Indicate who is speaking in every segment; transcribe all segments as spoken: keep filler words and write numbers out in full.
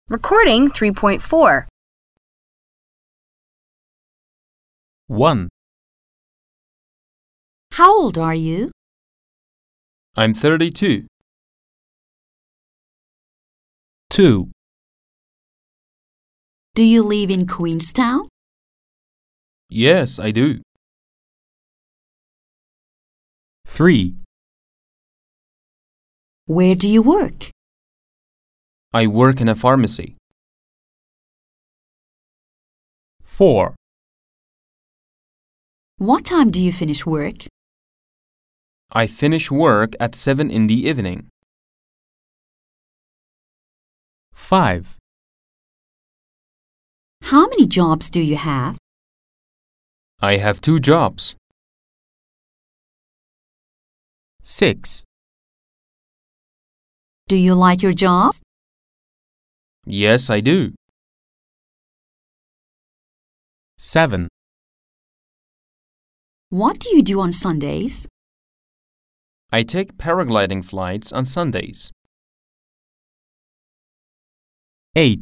Speaker 1: Recording three point four.
Speaker 2: one.
Speaker 3: How old are you?
Speaker 4: I'm thirty-two.
Speaker 2: two.
Speaker 3: Do you live in Queenstown?
Speaker 4: Yes, I do.
Speaker 2: three.
Speaker 3: Where do you work?
Speaker 4: I work in a pharmacy.
Speaker 2: four.
Speaker 3: What time do you finish work?
Speaker 4: I finish work at seven in the evening.
Speaker 2: five.
Speaker 3: How many jobs do you have?
Speaker 4: I have two jobs.
Speaker 2: six.
Speaker 3: Do you like your jobs?
Speaker 4: Yes, I do.
Speaker 2: seven.
Speaker 3: What do you do on Sundays?
Speaker 4: I take paragliding flights on Sundays.
Speaker 2: eight.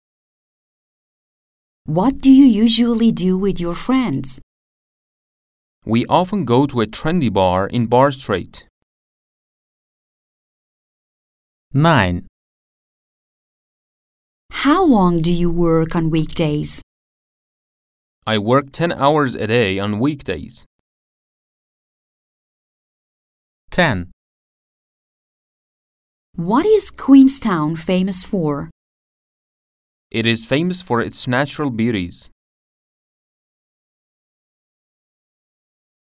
Speaker 3: What do you usually do with your friends?
Speaker 4: We often go to a trendy bar in Bar Street.
Speaker 2: nine.
Speaker 3: How long do you work on weekdays?
Speaker 4: I work ten hours a day on weekdays.
Speaker 2: ten.
Speaker 3: What is Queenstown famous for?
Speaker 4: It is famous for its natural beauties.